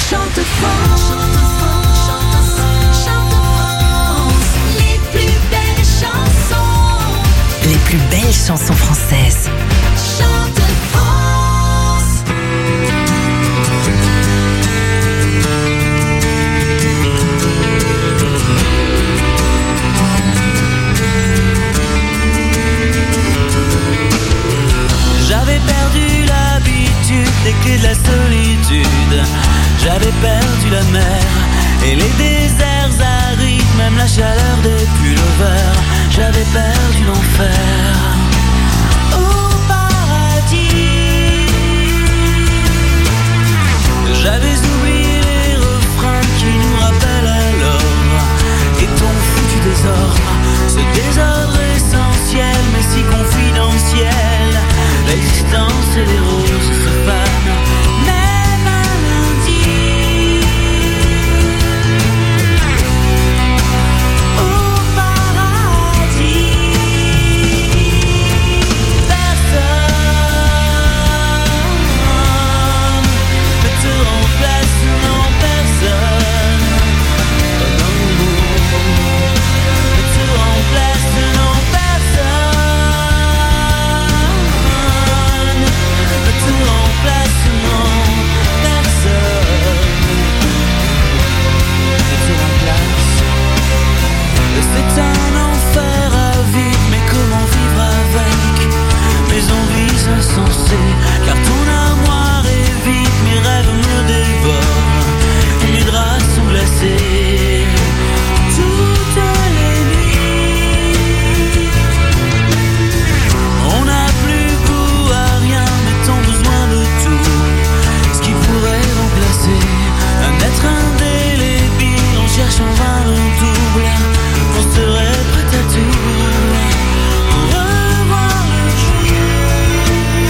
Chante France, les plus belles chansons. Les plus belles chansons françaises. Chante France. J'avais perdu l'habitude des clés de la solitude. J'avais perdu la mer et les déserts arides, même la chaleur des pullovers. J'avais perdu l'enfer au paradis. J'avais oublié les refrains qui nous rappellent alors et ton foutu désordre, ce désordre essentiel mais si confidentiel. L'existence et les roses se fanent même un lundi. Au paradis, personne ne te remplace, non personne. Non, ne te remplace, non personne. Ne te remplace, non personne. Ne te remplace. C'est un enfer à vivre, mais comment vivre avec mes envies insensées? Car ton armoire est vide, mes rêves me dévorent et mes draps sont glacés toutes les nuits. On n'a plus goût à rien, mais tant besoin de tout. Ce qui pourrait remplacer un être indélébile. On cherche en vain le double. On serait prêt à tout pour revoir le jour.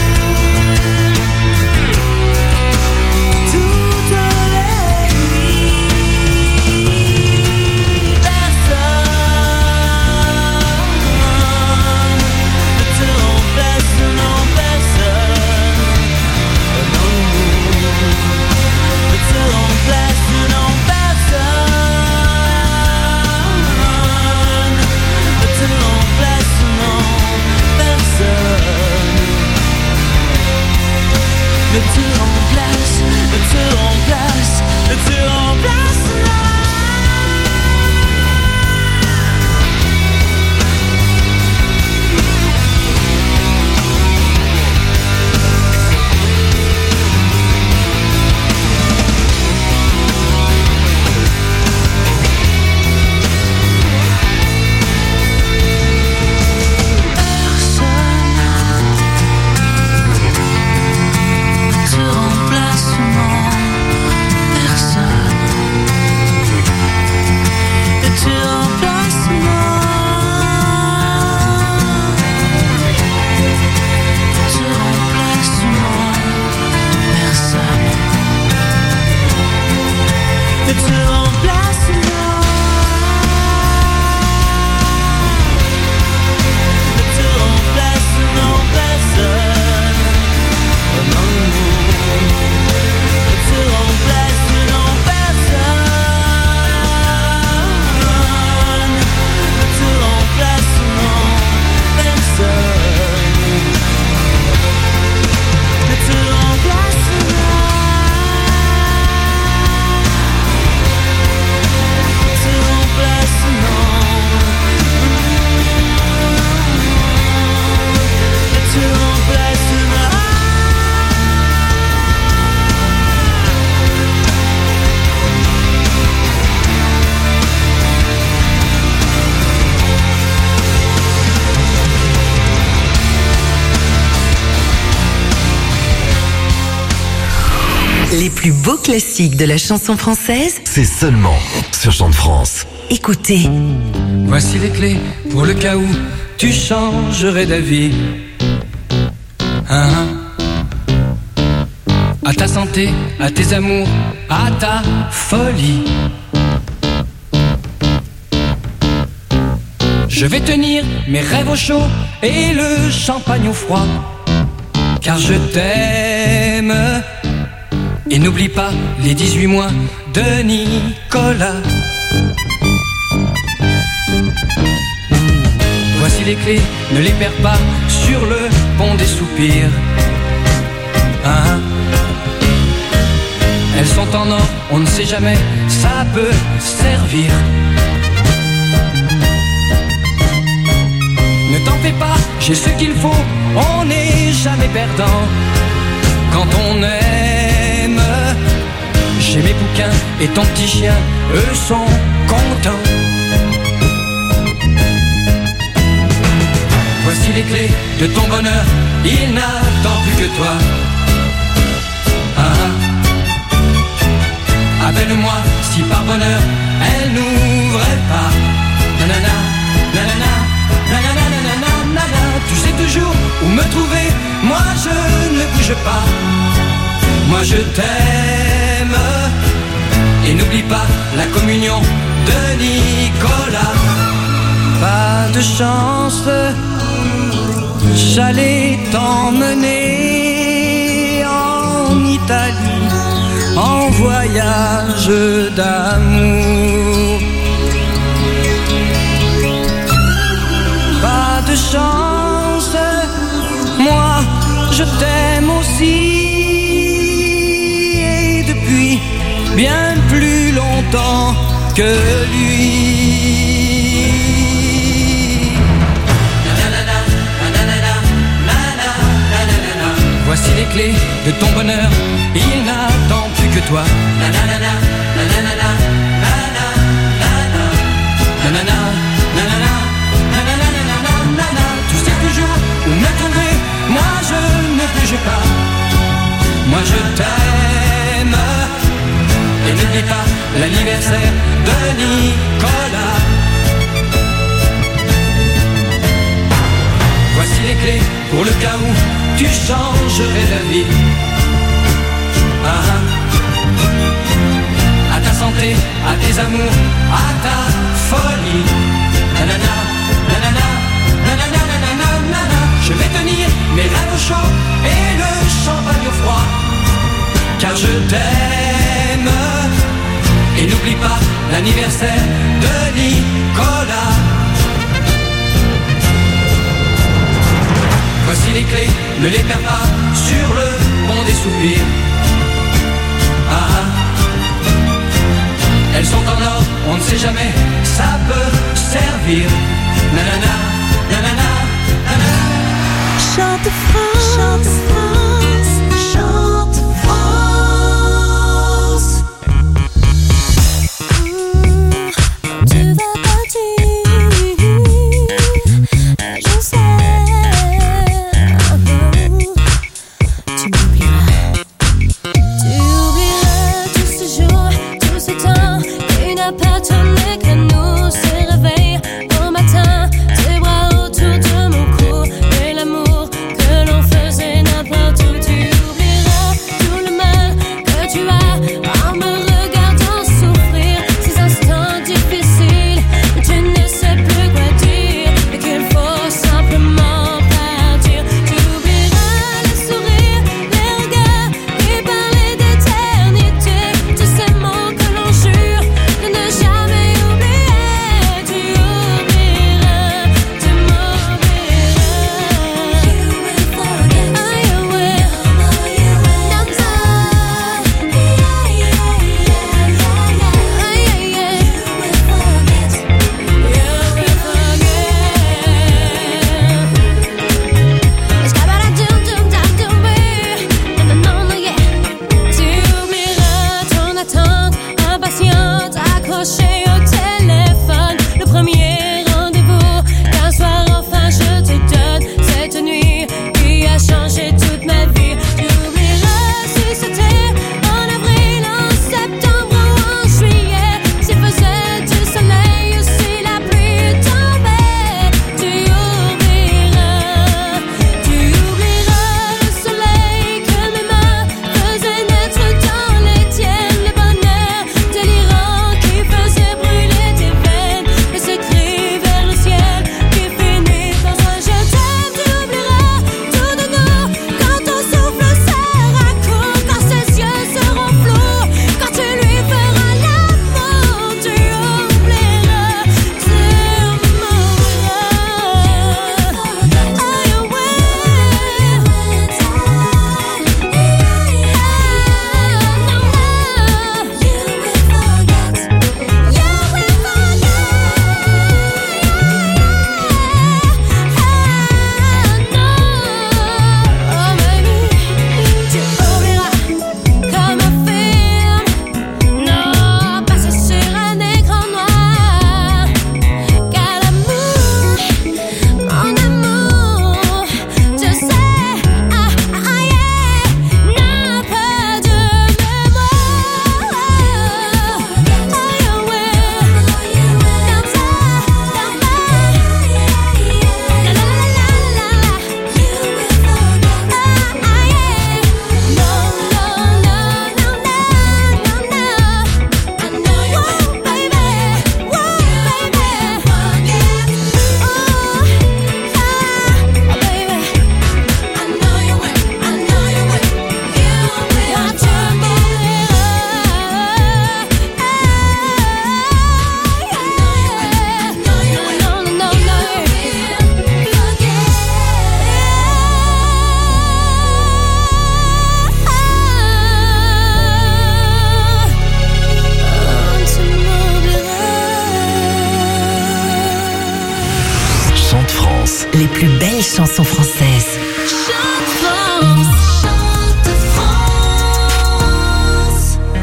Toutes les nuits, personne ne te remplace, non personne. Non, ne te remplace, non personne. Ne te remplace, non personne. Ne te remplace, ne te remplace, ne te remplace, non. Les plus beaux classiques de la chanson française, c'est seulement sur Chante France. Écoutez. Voici les clés pour le cas où tu changerais d'avis. À ta santé, à tes amours, à ta folie. Je vais tenir mes rêves au chaud et le champagne au froid. Car je t'aime Et n'oublie pas les 18 mois de Nicolas. Voici les clés, ne les perds pas sur le pont des soupirs. Hein? Elles sont en or, on ne sait jamais, ça peut servir. Ne t'en fais pas, j'ai ce qu'il faut, on n'est jamais perdant. Quand on aime, j'ai mes bouquins et ton petit chien, eux sont contents. Voici les clés de ton bonheur, il n'attend plus que toi. Ah. Appelle-moi si par bonheur elle n'ouvrait pas. Nanana, nanana, nanana, nanana, nanana. Tu sais toujours où me trouver, moi je ne bouge pas. Moi je t'aime. Et n'oublie pas la communion de Nicolas. Pas de chance, j'allais t'emmener en Italie, en voyage d'amour. Pas de chance, moi je t'aime aussi. Et depuis bien plus longtemps que lui. Voici les clés de ton bonheur, il n'attend plus que toi. Nanana, nanana, nanana, nanana, nanana, nanana, nanana. Tu sais toujours où me trouver, moi je ne bouge pas. Moi je t'aime. Et n'oublie pas l'anniversaire de Nicolas. Voici les clés pour le cas où tu changerais la vie. Ah. À ta santé, à tes amours, à ta folie. Nanana, nanana, nanana, nanana, nanana. Je vais tenir mes rêves au chaud et le champagne au froid. Car je t'aime. Et n'oublie pas l'anniversaire de Nicolas. Voici les clés, ne les perds pas sur le pont des soupirs. Ah. Elles sont en or, on ne sait jamais, ça peut servir. Nanana, nanana, nanana. Chante France, chante France, chante France. Tu vas partir, je sais. Tu oublieras tous ces jours, tout ce temps qui n'a pas tourné que nous se réveille au matin, tes bras autour de mon cou et l'amour que l'on plus belles chansons françaises. Chante France, chante France.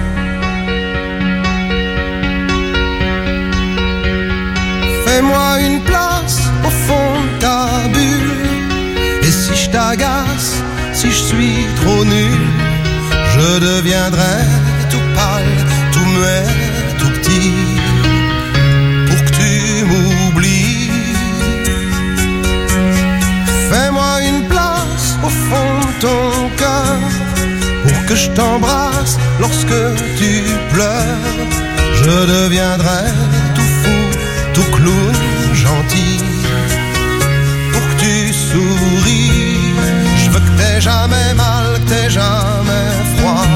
Fais-moi une place au fond de ta bulle. Et si je t'agace, si je suis trop nul, je deviendrai tout pâle, tout muet, tout petit, pour que tu m'oublies. Fais-moi une place au fond de ton cœur, pour que je t'embrasse lorsque tu pleures. Je deviendrai tout fou, tout clown, gentil, pour que tu souris. Je veux que t'aies jamais mal, que t'aies jamais froid.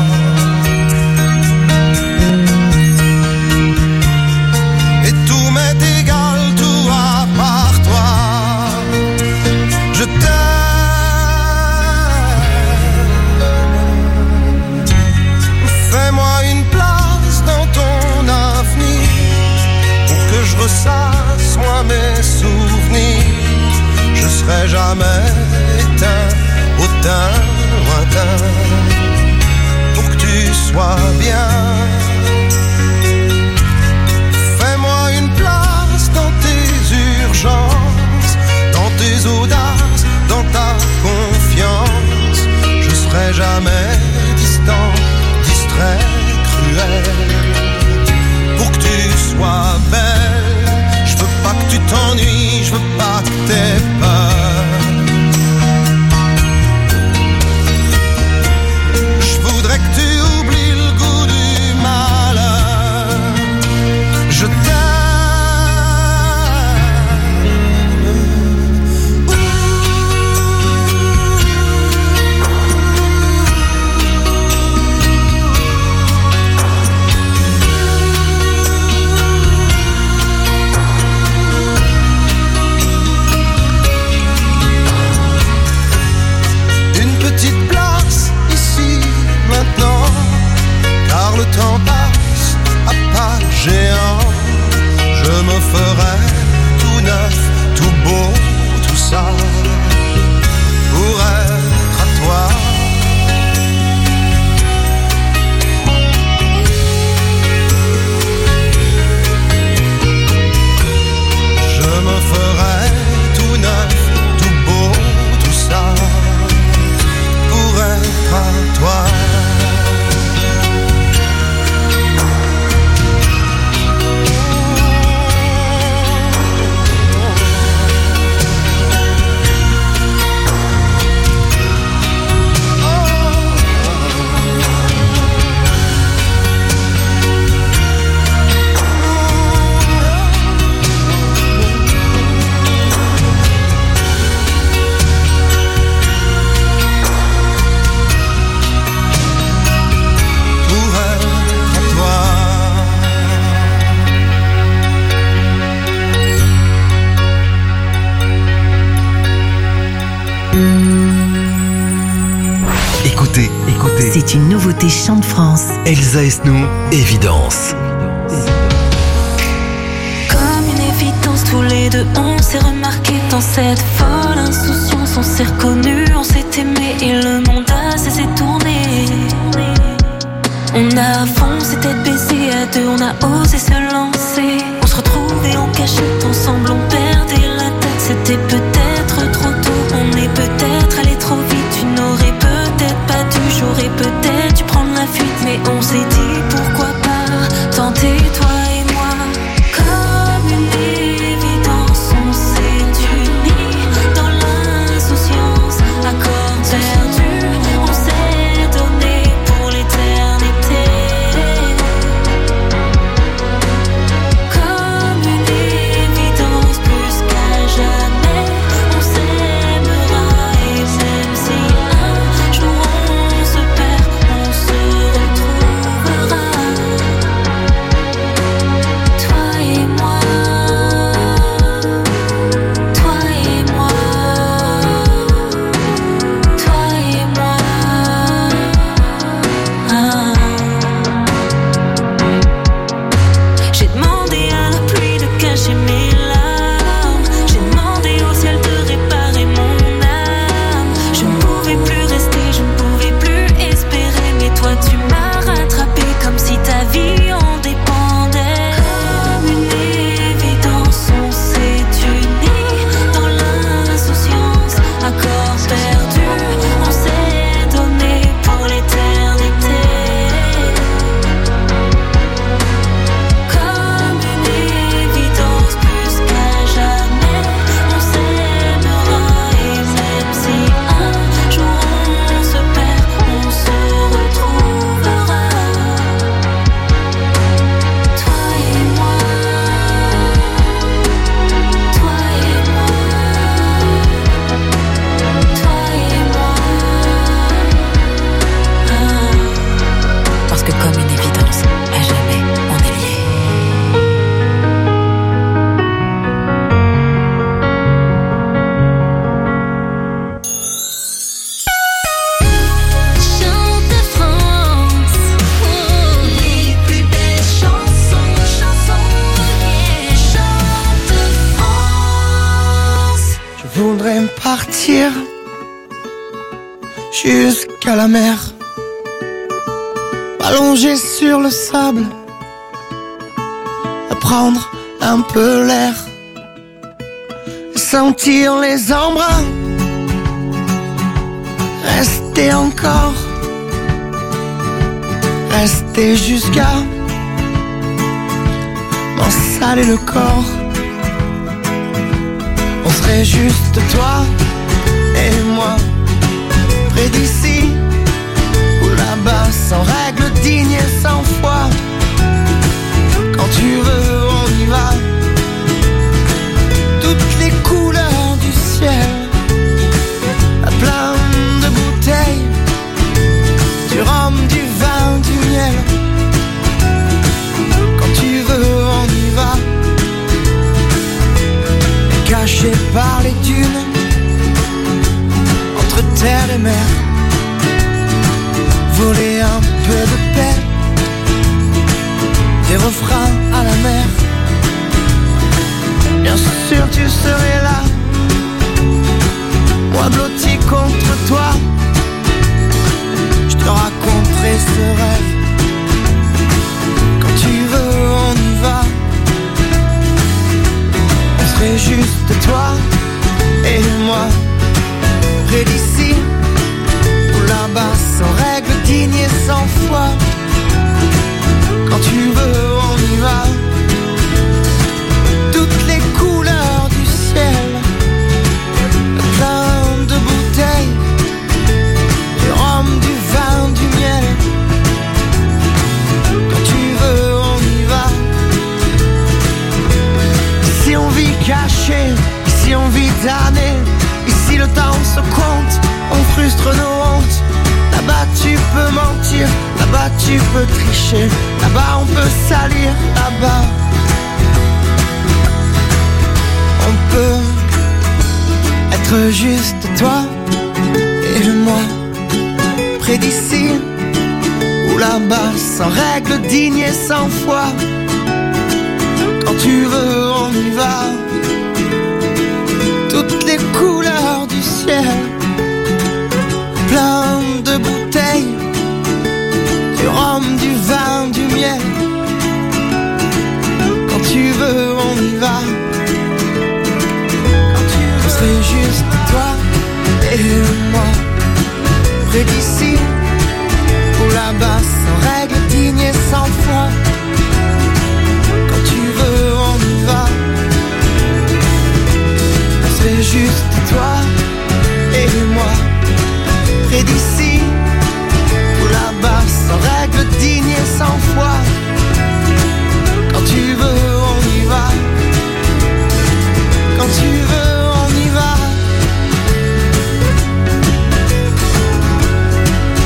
Et tout m'est égal, tout à part toi. Je t'aime. Fais-moi une place dans ton avenir, pour que je ressasse moi mes souvenirs. Je serai jamais éteint au teint lointain, pour que tu sois bien. Fais-moi une place dans tes urgences, dans tes audaces, dans ta confiance. Je serai jamais distant, distrait, cruel, pour que tu sois belle. Je veux pas que tu t'ennuies, je veux pas que t'aies peur. Je voudrais que tu oublies le goût du malheur. Je car le temps passe à pas géant. Je me ferai tout neuf, tout beau, tout ça, pour être à toi. Je me ferai tout neuf, tout beau, tout ça, pour être à toi. Écoutez. C'est une nouveauté Chante France. Elsa Esnou, Évidence. Comme une évidence, tous les deux on s'est remarqué dans cette folle insouciance. On s'est reconnus, on s'est aimé et le monde a cessé de tourner. On a foncé tête baissée à deux, on a osé se lancer. On se retrouvait en cachette ensemble, on perdait la tête. C'était peut-être trop tôt, on est peut-être allé trop vite. Tu n'aurais peut-être pas dû, j'aurais peut-être dû prendre la fuite. Mais on s'est dit pourquoi pas tenter toi et moi. Comme une évidence, on s'est unis dans l'insouciance. Accords perdus, on s'est donné pour l'éternité. Comme une évidence, plus partir jusqu'à la mer, allongé sur le sable, à prendre un peu l'air, sentir les embruns, rester encore, rester jusqu'à m'en saler le corps. On serait juste toi et moi, près d'ici ou là-bas, sans règles dignes et sans foi. Quand tu veux, on y va. Toutes les couleurs du ciel, à plein de bouteilles, du rhum, du vin, du miel. Quand tu veux, on y va. Caché par les dunes, entre terre et mer, voler un peu de paix, des refrains à la mer. Bien sûr tu serais là, moi blotti contre toi. Je te raconterai ce rêve. Quand tu veux, on y va. On serait juste toi et moi, près d'ici ou là-bas, sans règles dignes et sans foi. Quand tu veux, on y va. Toutes les couleurs du ciel, plein de bouteilles, du rhum, du vin, du miel. Quand tu veux, on y va. Ici on vit caché, ici on vit damné. Ici le temps se compte, on frustre nos hontes. Là-bas tu peux mentir, là-bas tu peux tricher, là-bas on peut salir, là-bas on peut être juste toi et moi, près d'ici ou là-bas, sans règles dignes et sans foi. Quand tu veux, on y va. Toutes les couleurs du ciel, plein de bouteilles, du rhum, du vin, du miel. Quand tu veux, on y va. Quand tu veux, on serait juste toi et moi, près d'ici ou là-bas, sans règles dignes et sans foi. Quand tu veux, on y va. On serait juste toi et moi, près d'ici ou là-bas, sans règles dignes et sans foi. Quand tu veux, on y va. Quand tu veux, on y va.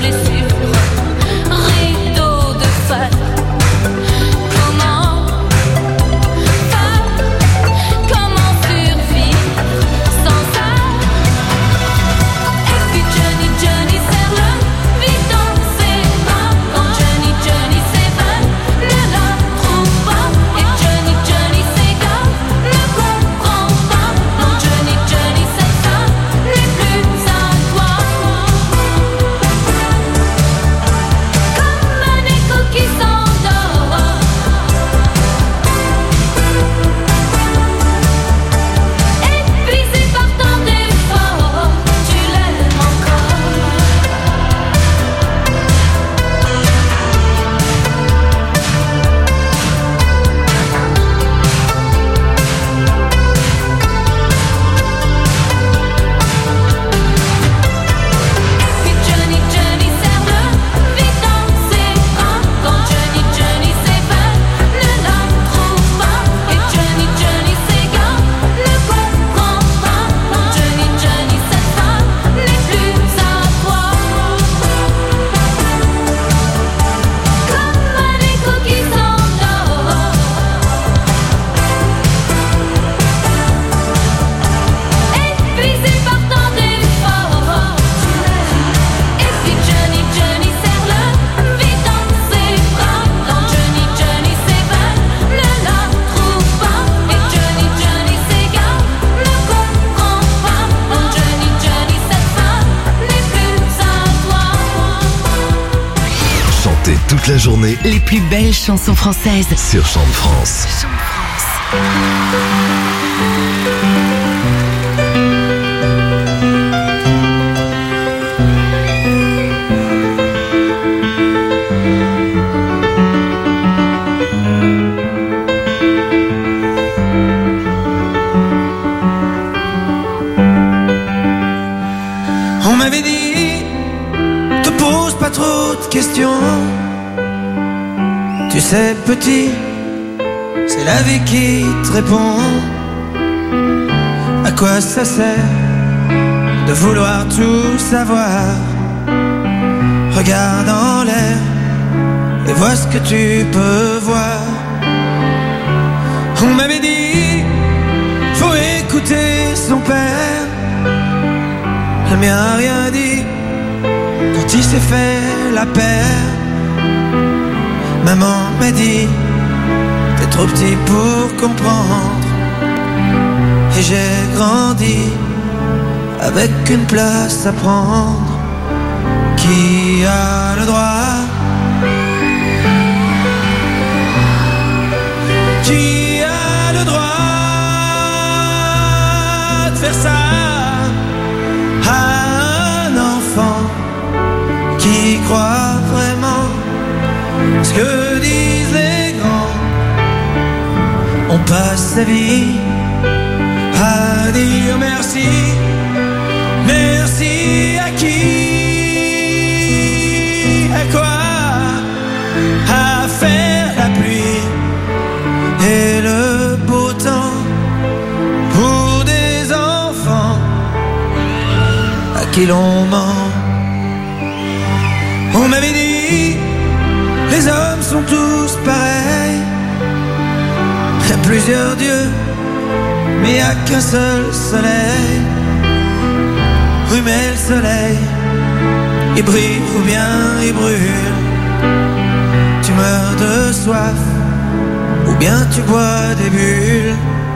blessures, rideau de fer. Comment survivre sans ça? Et puis Johnny serre le vide dans ses bras. Quand Johnny s'évade, ne la trouve pas. Et Johnny s'égare, ne comprend pas. Non Johnny cette femme n'est plus à toi. Comme un écho qui s'endort, épuisé par tant d'efforts, tu l'aimes encore. Et puis Johnny serre le vide dans ses bras. Quand Johnny s'évade, ne la trouve pas. Et Johnny s'égare, ne comprend pas. Non Johnny cette femme n'est plus à toi. Comme un écho qui s'endort, épuisé par tant d'efforts, et puis Johnny serre le vide dans ses bras. Quand Johnny s'évade, ne la trouve pas. Et Johnny s'égare, ne comprend pas. Non Johnny cette femme n'est plus à toi. Chantez toute la journée Les plus belles chansons françaises. sur Chant de France. On m'avait dit, te pose pas trop de questions. Tu sais petit, c'est la vie qui te répond. À quoi ça sert de vouloir tout savoir? Regarde en l'air et vois ce que tu peux voir. On m'avait dit, faut écouter son père. Le mien a rien dit quand il s'est fait la paire. Maman m'a dit, t'es trop petit pour comprendre. Et j'ai grandi avec une place à prendre. Qui a le droit? Qui a le droit de faire ça à un enfant qui croit vraiment ce que disent les grands? On passe sa vie à dire merci. Merci à qui? À quoi? À faire la pluie et le beau temps pour des enfants à qui l'on ment. On m'avait dit, les hommes sont tous pareils. Il y a plusieurs dieux, mais il n'y a qu'un seul soleil. Oui, mais le soleil, il brille ou bien il brûle. Tu meurs de soif ou bien tu bois des bulles.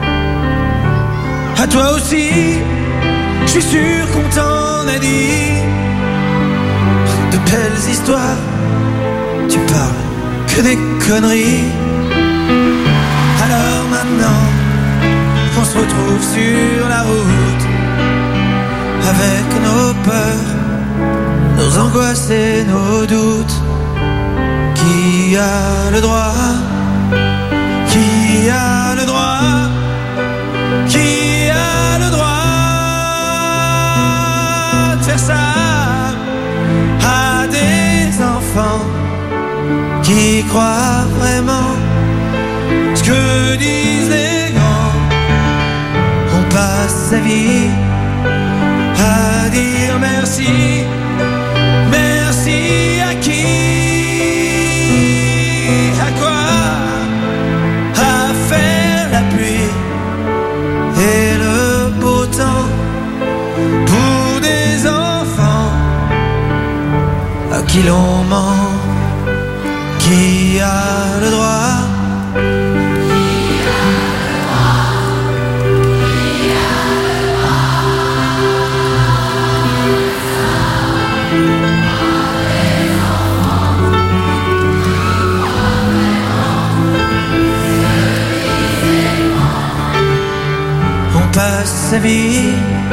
À toi aussi, je suis sûr qu'on t'en a dit de belles histoires. Tu parles que des conneries. Alors maintenant, on se retrouve sur la route avec nos peurs, nos angoisses et nos doutes. Qui a le droit? Qui a le droit? Qui a le droit de faire ça à des enfants qui croient vraiment ce que disent les grands? On passe sa vie à dire merci, merci qui l'on ment, qui a le droit. On passe sa vie.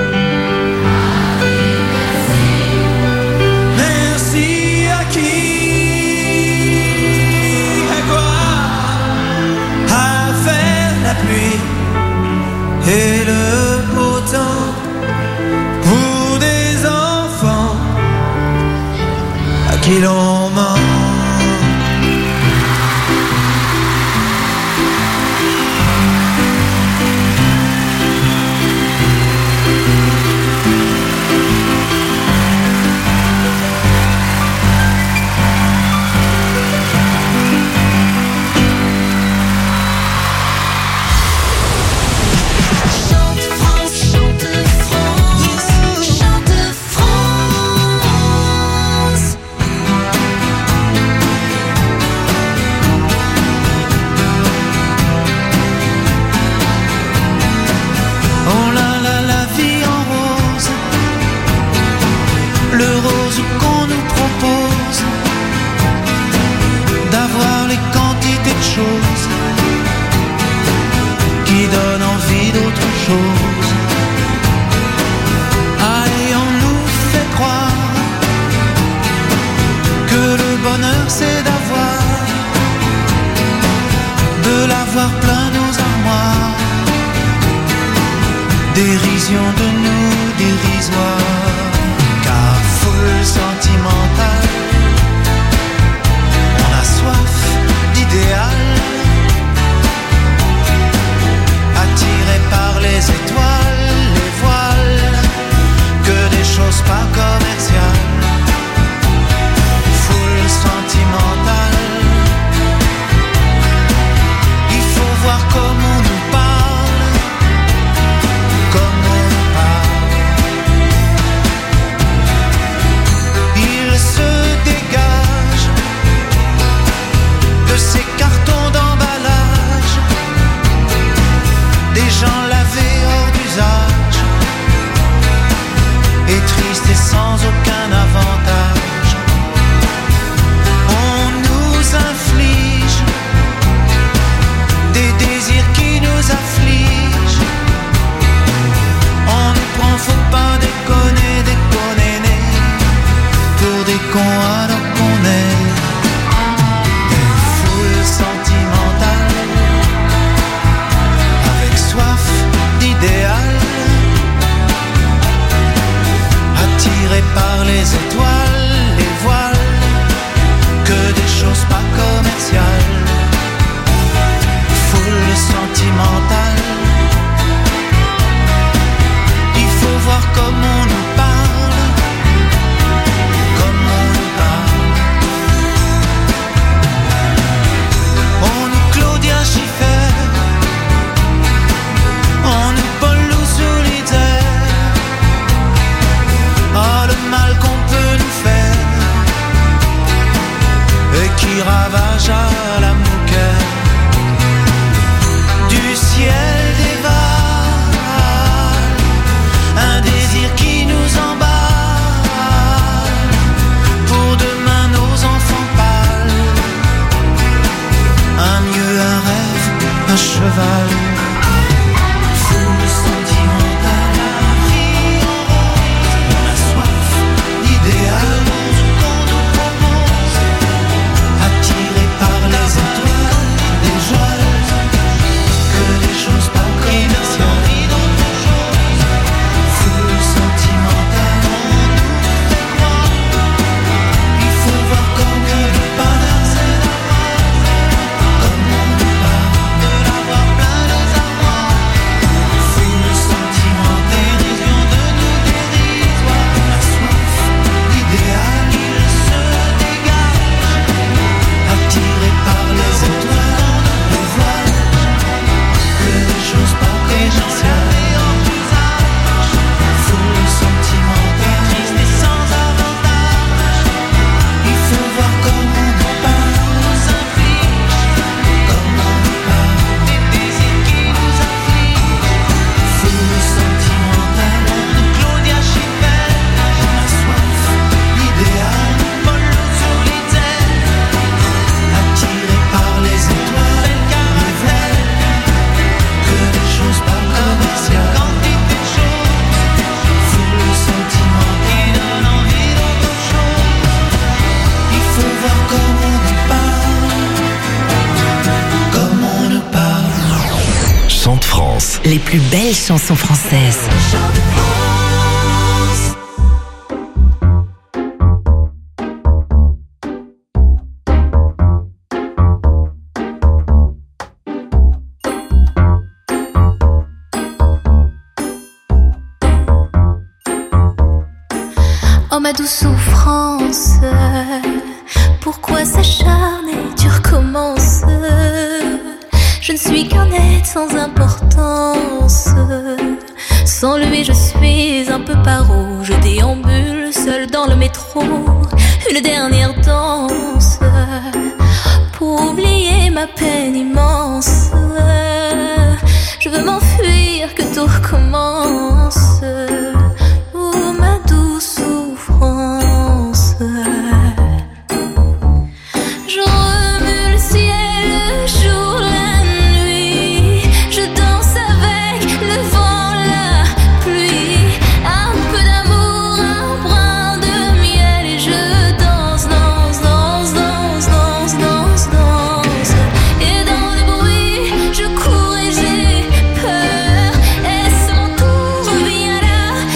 Merci à qui, à quoi, à faire la pluie et le beau temps pour des enfants à qui l'on ment. Qui donne envie d'autre chose. Allez, on nous fait croire que le bonheur c'est de l'avoir plein nos armoires. Dérision de nous dérisoire, car foule sentimentale, on a soif d'idéal. Attiré par les étoiles, les voiles, que des choses pas commerciales. Foule sentimentale, il faut voir comment on nous parle, comme on nous parle. les plus belles chansons françaises. Oh ma douce souffrance, pourquoi s'acharner, tu recommences. Je ne suis qu'un être sans importance. Sans lui je suis un peu paro. Je déambule seul dans le métro. Une dernière danse pour oublier ma peine immense. Je veux m'enfuir, que tout recommence. Oh ma douce souffrance. Je remue le ciel, le jour, la nuit. Je danse avec le vent, la pluie. Un peu d'amour, un brin de miel. Et je danse, danse, danse, danse, danse, danse, danse. Et dans le bruit, je cours et j'ai peur. Est-ce mon tour? Viens là,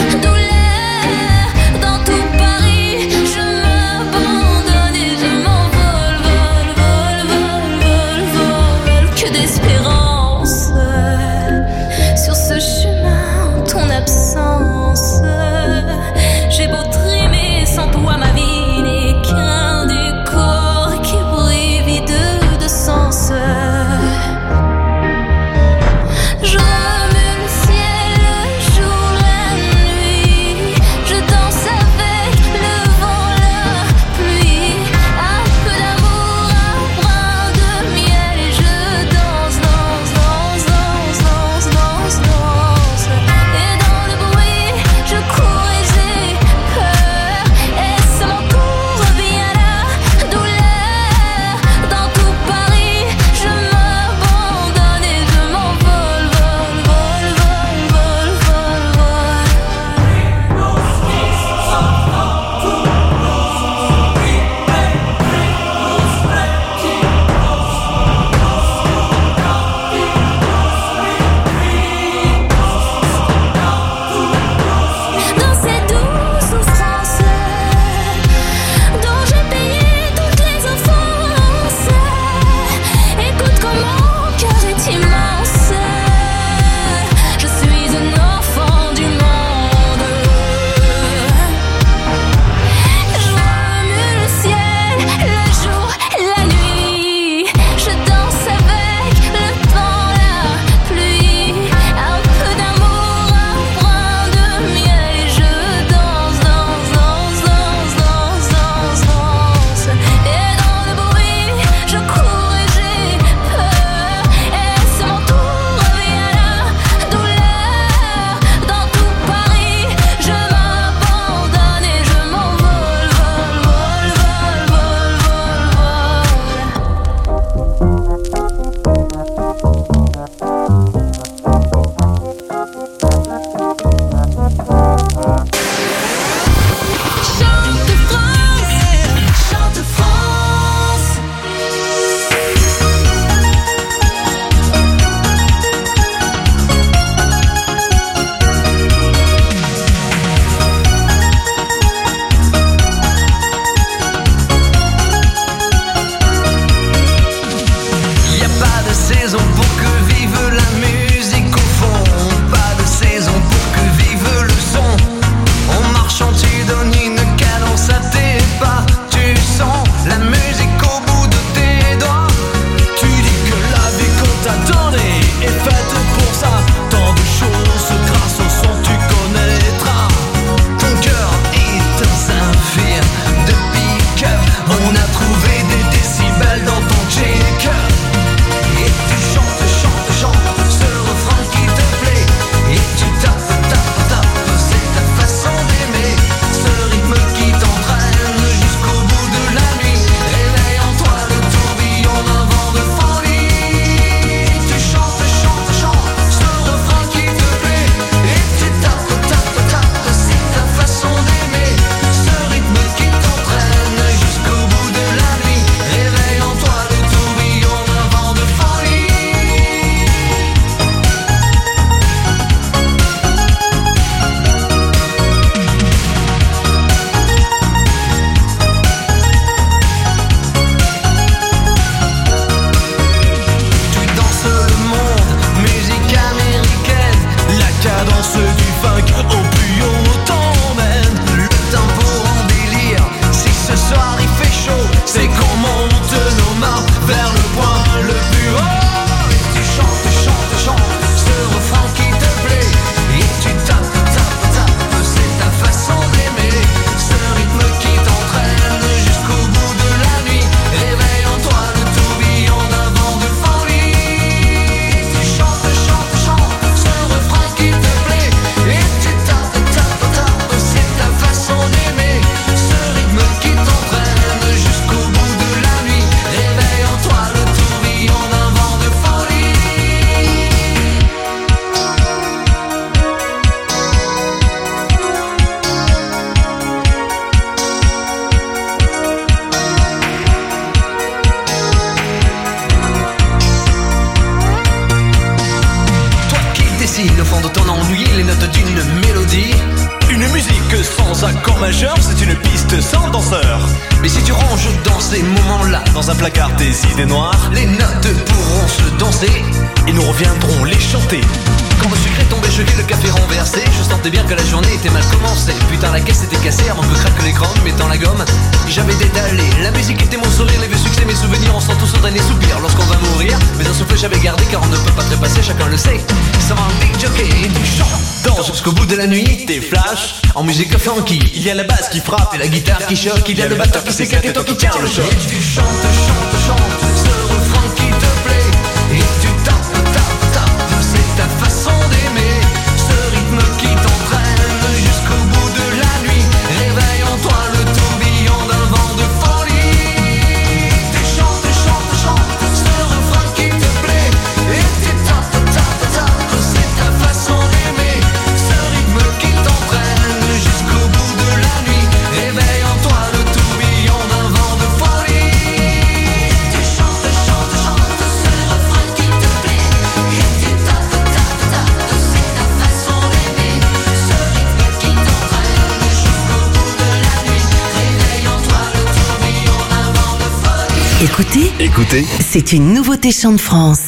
ces moments-là. Dans un placard des idées noires, les notes pourront se danser et nous reviendrons les chanter. Quand le sucre est tombé, je vis le café renversé. Je sentais bien que la journée était mal commencée. Putain, la caisse était cassée avant que craque l'écran. Mettant la gomme, j'avais détalé. La musique était mon sourire, les vieux succès, mes souvenirs. On sent tous au dernier soupir lorsqu'on va mourir. Mais un souffle j'avais gardé car on ne peut pas trépasser, chacun le sait. Ça va un big jockey et tu chantes. Danse jusqu'au bout de la nuit, tes flashs. En musique funky, il y a la basse qui frappe et la guitare qui choque. Il y a le batteur qui s'éclate et toi qui tiens le choc. Et tu chantes, chantes, chantes ce refrain qui te plaît. Et tu tapes, tapes, tapes, c'est ta façon d'aimer. Ce rythme qui t'entraîne jusqu'au bout de la nuit. Réveille en toi le tourbillon d'un vent de folie. Tu chantes, chantes, chantes ce refrain qui te plaît. Et tu tapes, tapes, tapes, c'est ta façon d'aimer. Ce rythme qui t'entraîne jusqu'au bout de la nuit. Réveille en toi le tourbillon d'un vent de folie. Tu chantes, chantes, chantes ce refrain qui te plaît. Et tu tapes, tapes, tapes, c'est ta façon d'aimer. Ce rythme qui t'entraîne jusqu'au bout de la nuit. Réveille en toi le tourbillon d'un vent de folie. Écoutez, c'est une nouveauté Chant de France.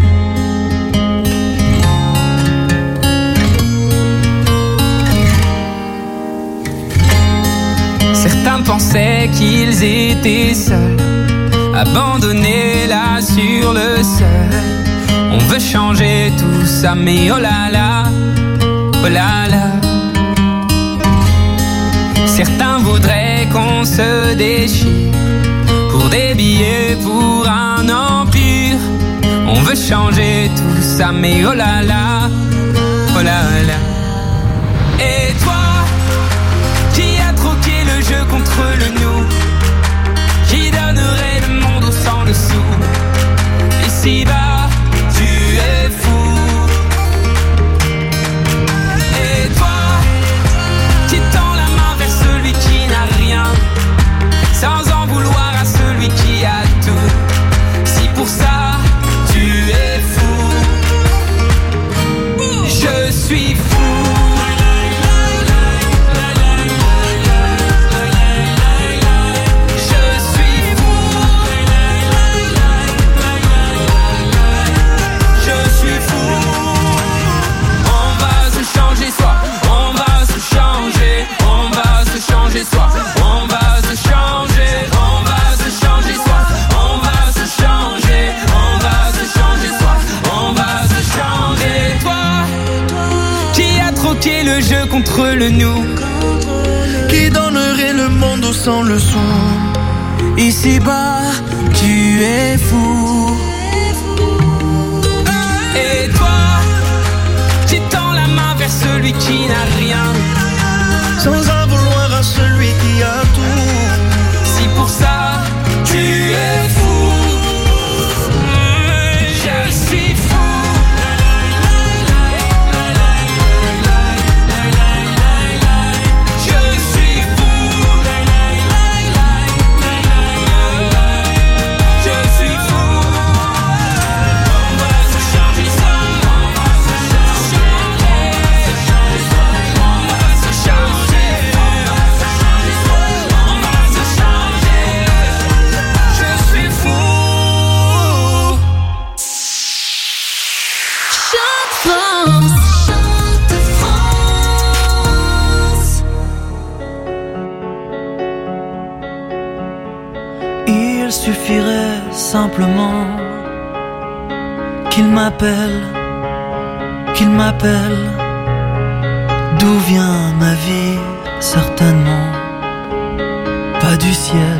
Certains pensaient qu'ils étaient seuls, abandonnés là sur le sol. On veut changer tout ça, mais oh là là, oh là là. Certains voudraient qu'on se déchire pour des billets, pour un empire. On veut changer tout ça, mais oh là là, oh là là. Et toi, qui a troqué le jeu contre le nous, qui donnerait le monde au sang dessous. Ici-bas, tu es fou. Et toi, qui tend la main vers celui qui n'a rien, sans en vouloir à celui qui a tout. Si pour ça, tu es fou, je suis fou. Le jeu contre le nous, qui donnerait le monde au sang le son. Ici-bas, tu es fou. Et toi, qui tend la main vers celui qui n'a rien, sans en vouloir à celui qui a tout. Si pour ça, tu es fou, je suis fou. Il suffirait simplement qu'il m'appelle, qu'il m'appelle. D'où vient ma vie? Certainement pas du ciel.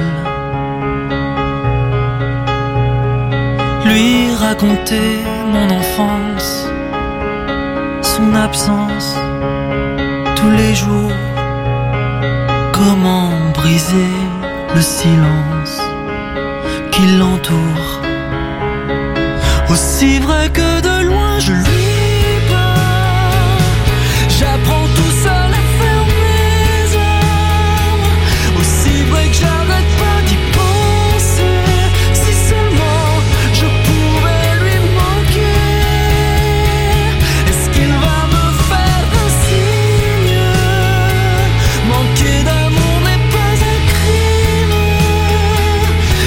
Lui raconter mon enfance, son absence tous les jours. Comment briser le silence qui l'entoure? Aussi vrai que de loin je lui parle, j'apprends tout seul à fermer les armes. Aussi vrai que j'arrête pas d'y penser. Si seulement je pouvais lui manquer. Est-ce qu'il va me faire un signe? Manquer d'amour n'est pas un crime.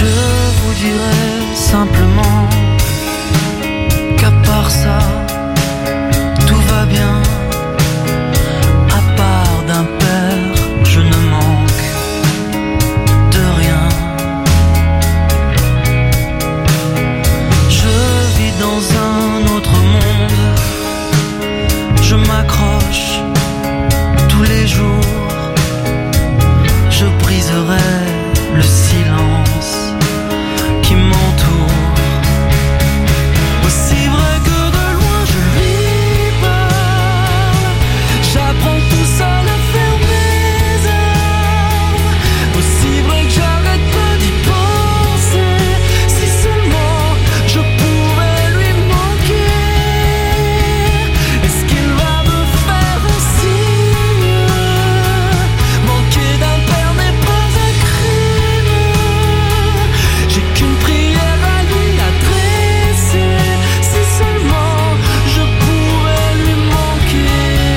Je vous dirai simplement qu'à part ça, tout va bien. À part d'un père, je ne manque de rien. Je vis dans un autre monde. Je m'accroche tous les jours. Je briserai le silence qui m'entoure. Aussi vrai que de loin je lui parle. J'apprends tout seul à faire mes armes. Aussi vrai que j'arrête pas d'y penser. Si seulement je pouvais lui manquer. Est-ce qu'il va me faire un signe? Manquer d'un père n'est pas un crime. J'ai qu'une prière à lui adresser. Si seulement je pouvais lui manquer.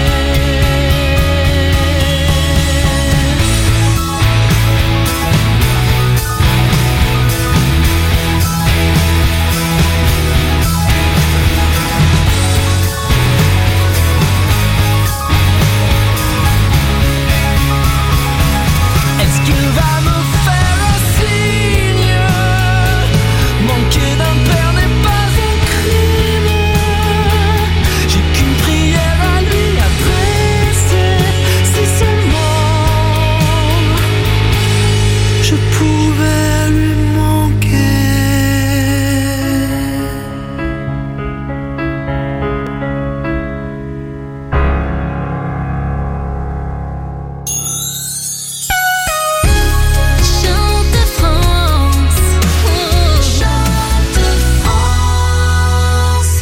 Est-ce qu'il va me faire un signe? Manquer d'un père n'est pas un crime. J'ai qu'une prière à lui adresser. Si seulement je pouvais lui manquer. Chante France. Chante France.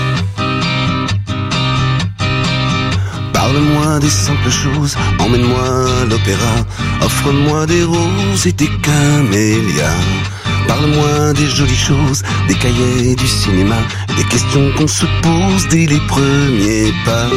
Parle-moi des simples choses, emmène-moi à l'opéra, offre-moi des roses et des camélias. Parle-moi des jolies choses, des cahiers du cinéma, des questions qu'on se pose dès les premiers pas.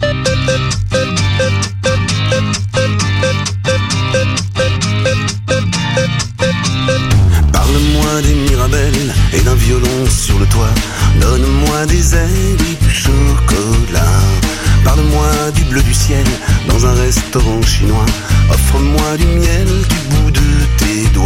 Parle-moi des Mirabelles et d'un violon sur le toit. Donne-moi des ailes et du chocolat. Parle-moi du bleu du ciel dans un restaurant chinois. Offre-moi du miel du bout de tes doigts.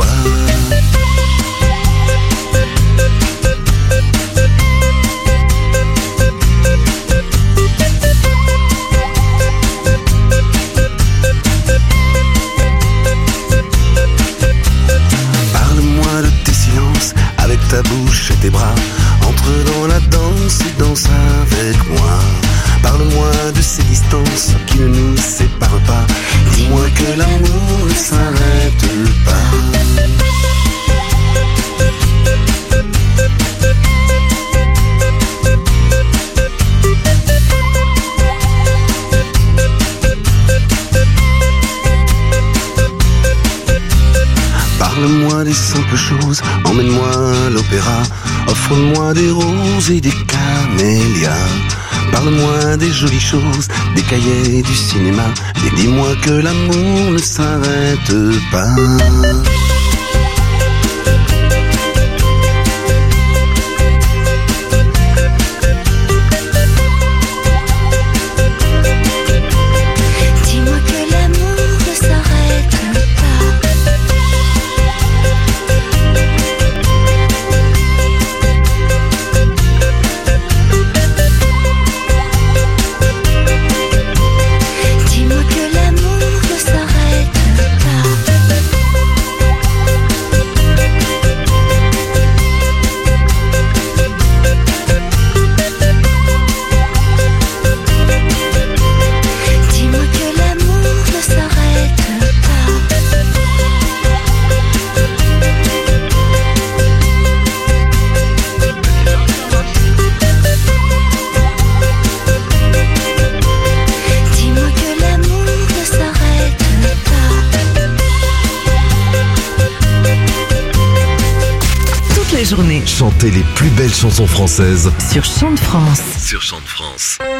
Parle-moi de tes silences avec ta bouche et tes bras. Entre dans la danse et danse avec moi. Parle-moi de ces distances qui ne nous séparent pas. Dis-moi que l'amour ne s'arrête pas. Parle-moi des simples choses, emmène-moi à l'opéra, offre-moi des roses et des camélias. Parle-moi des jolies choses, des cahiers du cinéma, et dis-moi que l'amour ne s'arrête pas. Dis-moi que l'amour ne s'arrête pas. Dis-moi que l'amour ne s'arrête pas. Dis-moi que l'amour ne s'arrête pas. Dis-moi que l'amour ne s'arrête pas. Toute la journée Chantez les plus belles chansons françaises sur Chante France. sur Chante France.